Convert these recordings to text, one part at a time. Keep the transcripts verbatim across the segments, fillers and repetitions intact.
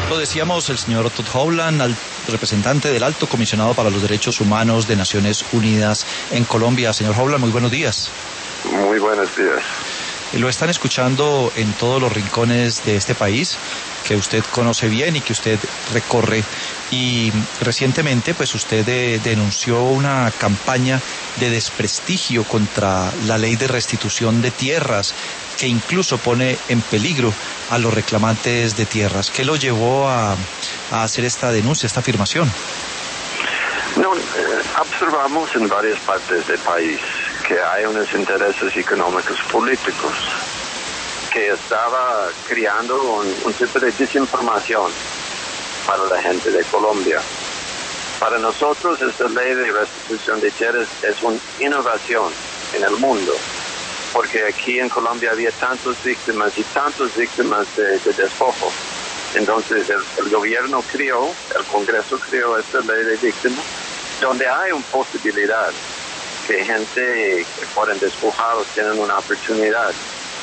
Lo decíamos, el señor Todd Howland, al representante del Alto Comisionado para los Derechos Humanos de Naciones Unidas en Colombia. Señor Howland, muy buenos días. Muy buenos días. Lo están escuchando en todos los rincones de este país, que usted conoce bien y que usted recorre. Y recientemente, pues usted eh, denunció una campaña de desprestigio contra la ley de restitución de tierras, que incluso pone en peligro a los reclamantes de tierras. ¿Qué lo llevó a, a hacer esta denuncia, esta afirmación? No, eh, observamos en varias partes del país que hay unos intereses económicos políticos que estaba creando un, un tipo de desinformación para la gente de Colombia. Para nosotros esta ley de restitución de tierras es una innovación en el mundo, porque aquí en Colombia había tantas víctimas y tantas víctimas de, de despojo. Entonces el, el gobierno creó, el Congreso creó esta ley de víctimas, donde hay una posibilidad que gente que fueron despojados tienen una oportunidad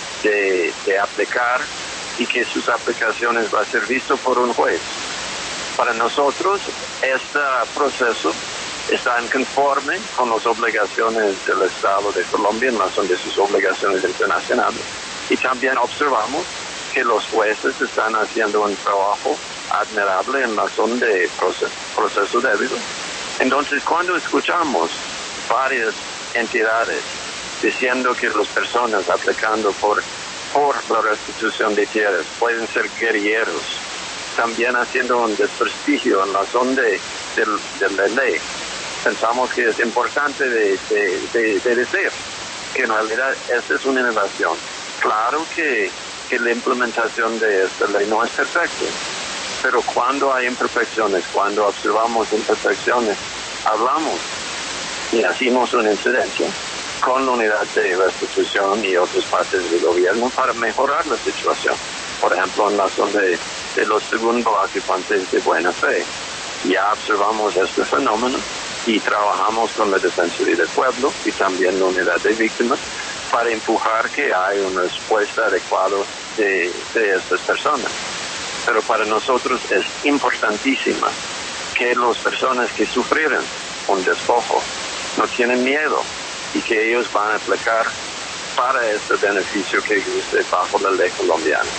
de, de aplicar y que sus aplicaciones van a ser vistas por un juez. Para nosotros, este proceso está en conforme con las obligaciones del Estado de Colombia en razón de sus obligaciones internacionales. Y también observamos que los jueces están haciendo un trabajo admirable en razón de proceso, proceso debido. Entonces, cuando escuchamos varias entidades diciendo que las personas aplicando por, por la restitución de tierras pueden ser guerrilleros, también haciendo un desprestigio en razón de, de, de la ley, pensamos que es importante de, de, de, de decir que en realidad esta es una innovación. Claro que, que la implementación de esta ley no es perfecta, pero cuando hay imperfecciones, cuando observamos imperfecciones, hablamos y hacemos una incidencia con la unidad de restitución y otras partes del gobierno para mejorar la situación. Por ejemplo, en razón de, de los segundos ocupantes de buena fe, ya observamos este fenómeno y trabajamos con la Defensoría del Pueblo y también la unidad de víctimas para empujar que haya una respuesta adecuada de, de estas personas. Pero para nosotros es importantísima que las personas que sufrieron un despojo no tienen miedo y que ellos van a aplicar para este beneficio que existe bajo la ley colombiana.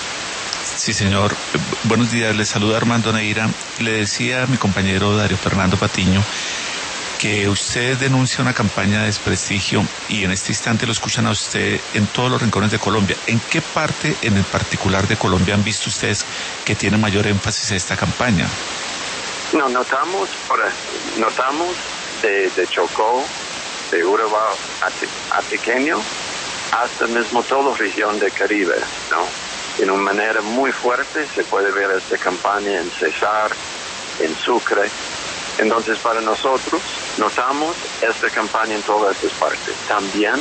Sí, señor. Buenos días. Le saluda Armando Neira. Le decía a mi compañero Dario Fernando Patiño que usted denuncia una campaña de desprestigio y en este instante lo escuchan a usted en todos los rincones de Colombia. ¿En qué parte en el particular de Colombia han visto ustedes que tiene mayor énfasis esta campaña? No, notamos, notamos de, de Chocó, de Urabá a, a Pequeño, hasta mismo toda la región del Caribe, ¿no? En una manera muy fuerte se puede ver esta campaña en Cesar, en Sucre. Entonces, para nosotros, notamos esta campaña en todas estas partes. También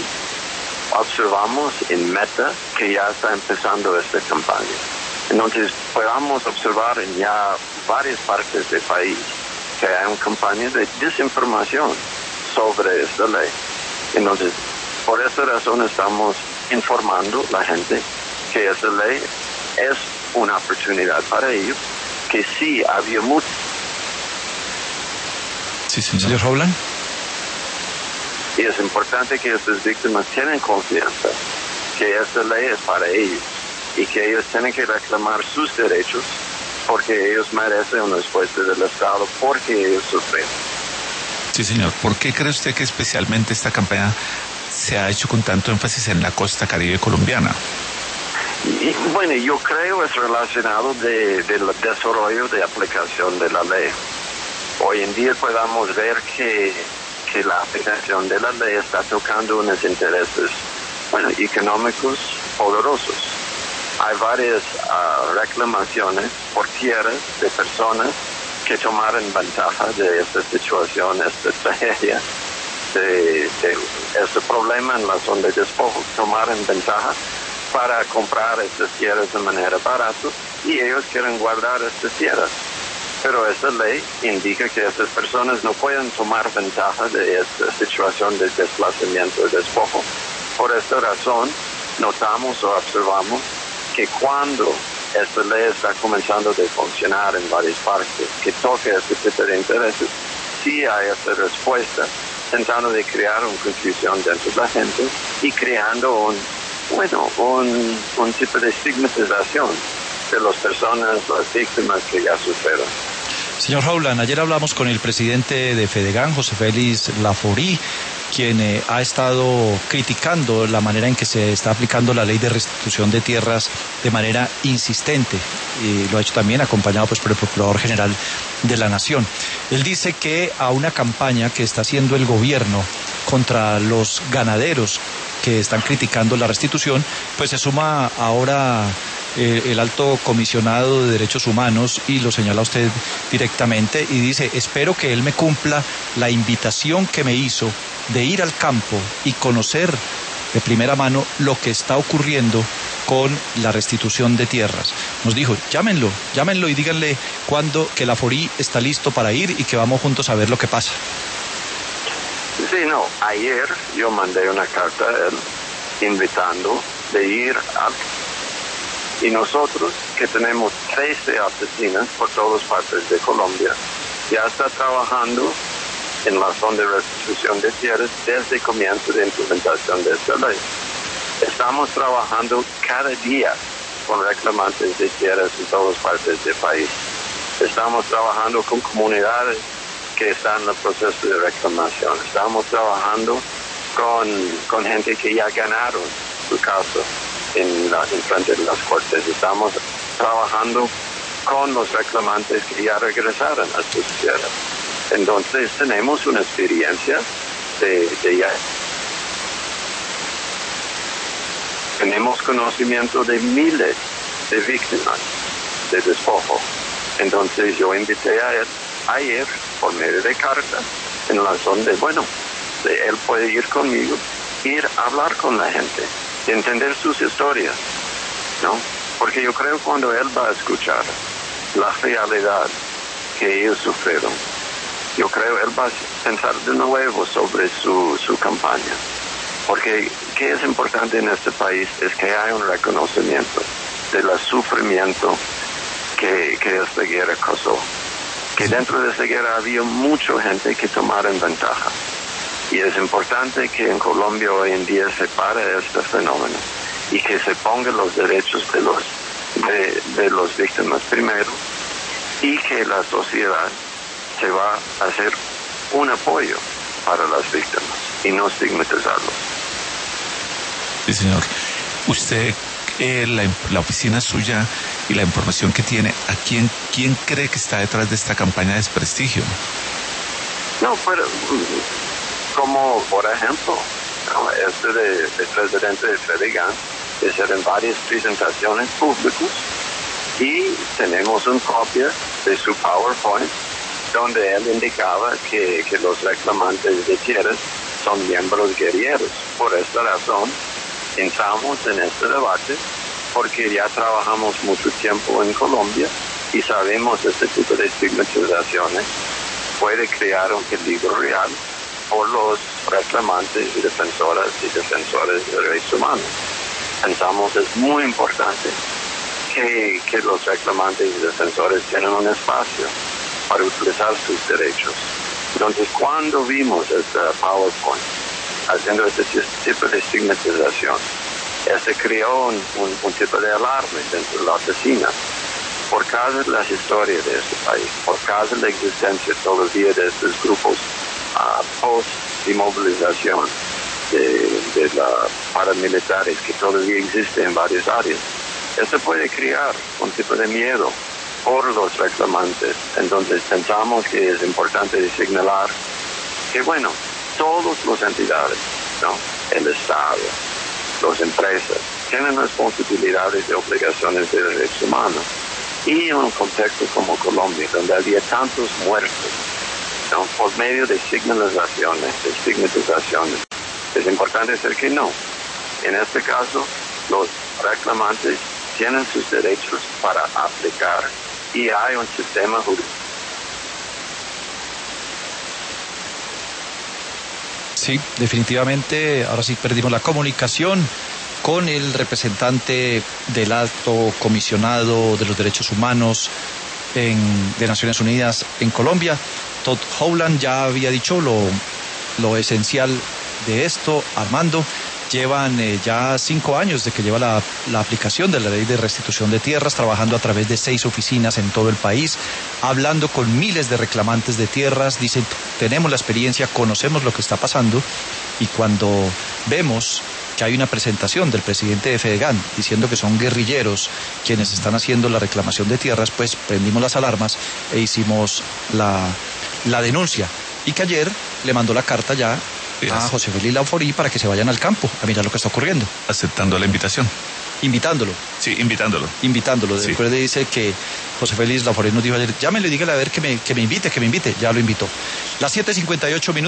observamos en Meta que ya está empezando esta campaña. Entonces, podamos observar en ya varias partes del país que hay una campaña de desinformación sobre esta ley. Entonces, por esta razón estamos informando a la gente que esta ley es una oportunidad para ellos, que sí había mucho. Sí, señor. Señor Howland. Y es importante que estas víctimas tienen confianza que esta ley es para ellos y que ellos tienen que reclamar sus derechos porque ellos merecen una respuesta del Estado porque ellos sufren. Sí, señor. ¿Por qué cree usted que especialmente esta campaña se ha hecho con tanto énfasis en la costa caribe colombiana? Y, bueno, yo creo es relacionado de, del desarrollo de aplicación de la ley. Hoy en día podamos ver que, que la aplicación de la ley está tocando unos intereses, bueno, económicos poderosos. Hay varias uh, reclamaciones por tierras de personas que tomaron ventaja de esta situación, esta tragedia, de, de este problema en la zona de despojo, tomaron ventaja para comprar estas tierras de manera barata y ellos quieren guardar estas tierras. Pero esta ley indica que estas personas no pueden tomar ventaja de esta situación de desplazamiento y despojo. Por esta razón, notamos o observamos que cuando esta ley está comenzando a funcionar en varias partes, que toque este tipo de intereses, sí hay esta respuesta, tratando de crear una confusión dentro de la gente y creando un, bueno, un, un tipo de estigmatización de las personas, las víctimas que ya sufrieron. Señor Howland, ayer hablamos con el presidente de Fedegan, José Félix Laforí, quien eh, ha estado criticando la manera en que se está aplicando la ley de restitución de tierras de manera insistente, y lo ha hecho también acompañado pues por el Procurador General de la Nación. Él dice que a una campaña que está haciendo el gobierno contra los ganaderos que están criticando la restitución, pues se suma ahora eh, el alto comisionado de derechos humanos, y lo señala usted directamente y dice: espero que él me cumpla la invitación que me hizo de ir al campo y conocer de primera mano lo que está ocurriendo con la restitución de tierras. Nos dijo: llámenlo, llámenlo y díganle cuándo que Laforí está listo para ir y que vamos juntos a ver lo que pasa. Sí, no, ayer yo mandé una carta a él invitando de ir a... Y nosotros, que tenemos trece oficinas por todas partes de Colombia, ya está trabajando en la zona de restitución de tierras desde el comienzo de implementación de esta ley. Estamos trabajando cada día con reclamantes de tierras en todas partes del país. Estamos trabajando con comunidades que están en el proceso de reclamación. Estamos trabajando con, con gente que ya ganaron su caso en, la, en frente de las cortes. Estamos trabajando con los reclamantes que ya regresaron a sus tierras. Entonces tenemos una experiencia de, de ya. Tenemos conocimiento de miles de víctimas de despojo. Entonces yo invité a él ayer por medio de carta en la zona de, bueno, de él puede ir conmigo, ir a hablar con la gente, entender sus historias, ¿no? Porque yo creo cuando él va a escuchar la realidad que ellos sufrieron, yo creo él va a pensar de nuevo sobre su, su campaña. Porque qué es importante en este país es que hay un reconocimiento del sufrimiento que, que esta guerra causó. Que dentro de esa guerra había mucha gente que tomaron ventaja. Y es importante que en Colombia hoy en día se pare este fenómeno y que se pongan los derechos de los, de, de los víctimas primero, y que la sociedad se va a hacer un apoyo para las víctimas y no estigmatizarlos. Sí, señor. Usted, eh, la, la oficina suya y la información que tiene, ¿a quién, quién cree que está detrás de esta campaña de desprestigio? No, pero como por ejemplo, este de, de presidente de Fedegan, hicieron varias presentaciones públicas y tenemos una copia de su PowerPoint donde él indicaba que, que los reclamantes de tierras son miembros guerrilleros. Por esta razón, entramos en este debate porque ya trabajamos mucho tiempo en Colombia y sabemos este tipo de estigmatizaciones puede crear un peligro real por los reclamantes y defensoras y defensores de derechos humanos. Pensamos que es muy importante que, que los reclamantes y defensores tengan un espacio para utilizar sus derechos. Entonces, cuando vimos este PowerPoint haciendo este tipo de estigmatización, este creó un, un, un tipo de alarma dentro de la oficina por causa de las historias de este país, por causa de la existencia todavía de estos grupos uh, post-inmovilización de, de la paramilitares que todavía existen en varias áreas. Esto puede crear un tipo de miedo por los reclamantes. Entonces pensamos que es importante señalar que, bueno, todas las entidades, ¿no? El Estado, las empresas, tienen responsabilidades y obligaciones de derechos humanos. Y en un contexto como Colombia, donde había tantos muertos, ¿no? Por medio de señalizaciones, de estigmatizaciones, es importante decir que no. En este caso, los reclamantes tienen sus derechos para aplicar y hay un sistema jurídico. Sí, definitivamente, ahora sí perdimos la comunicación con el representante del alto comisionado de los derechos humanos en, de Naciones Unidas en Colombia. Todd Howland ya había dicho lo, lo esencial de esto. Armando, llevan eh, ya cinco años de que lleva la, la aplicación de la ley de restitución de tierras, trabajando a través de seis oficinas en todo el país, hablando con miles de reclamantes de tierras. Dicen, tenemos la experiencia, conocemos lo que está pasando, y cuando vemos que hay una presentación del presidente de Fedegan diciendo que son guerrilleros quienes están haciendo la reclamación de tierras, pues prendimos las alarmas e hicimos la, la denuncia, y que ayer le mandó la carta ya a José Félix Laforí para que se vayan al campo a mirar lo que está ocurriendo. Aceptando la invitación. Invitándolo. Sí, invitándolo. Invitándolo. Sí. Después dice que José Félix Laforí nos dijo ayer, llámele, dígale a ver que me, que me invite, que me invite. Ya lo invitó. Las siete cincuenta y ocho minutos.